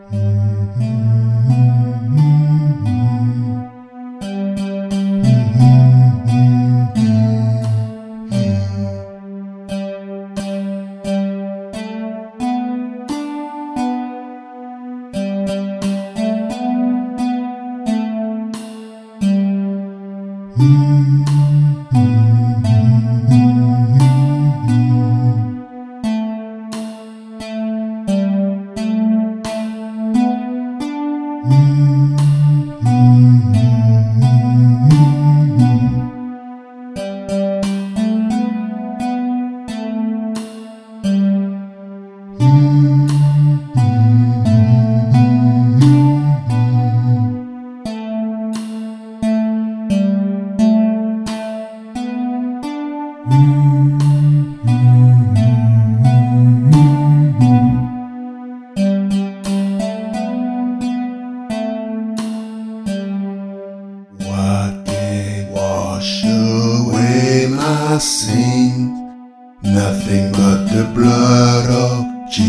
What can wash away my sins? Nothing but the blood of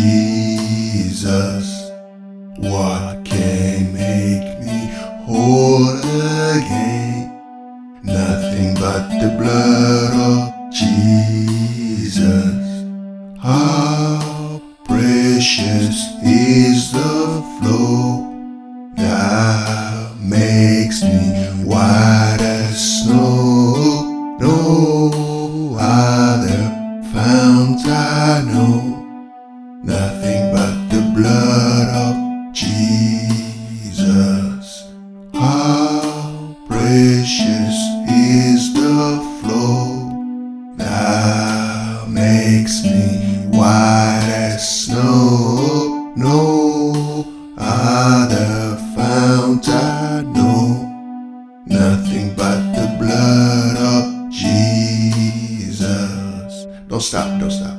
Jesus. What can make me whole again? Nothing but the blood of Jesus. How precious is the flow that makes me white as snow. No other fount I know. Nothing but the blood of Jesus. How precious is the flow that makes me white as snow. No other fount I know. Nothing but the blood of Jesus. Don't stop, don't stop.